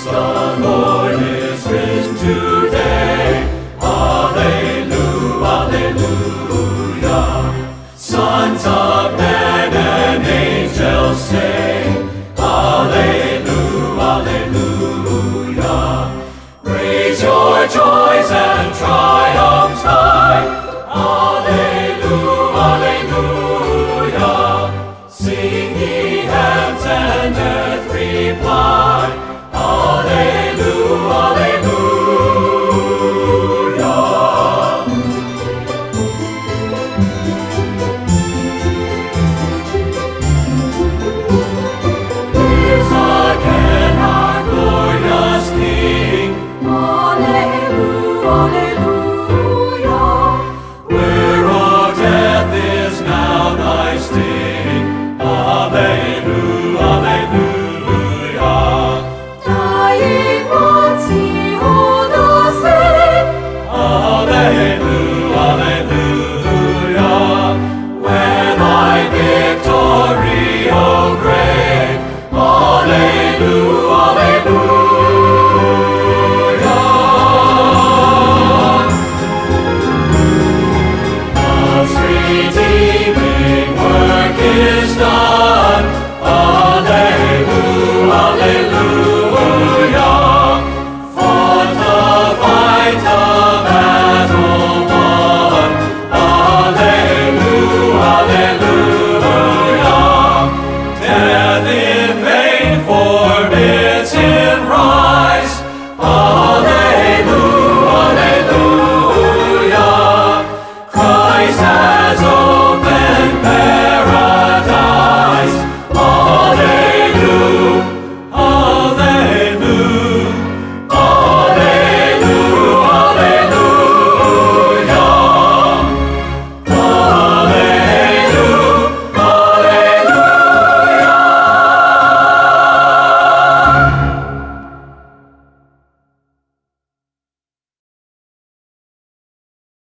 the Lord is risen today. Alleluia, alleluia. Sons of men and angels sing. Alleluia, alleluia. Raise your joys and triumphs high. Alleluia, alleluia. Sing ye heavens and earth reply. Alleluia, alleluia. Here's again our glorious King. Alleluia, alleluia. Where, O death, is now thy sting? Alleluia, alleluia. Dying once he hold us in. Alleluia, alleluia. Where thy victory, O grave? Alleluia, alleluia. Love's redeeming work is done.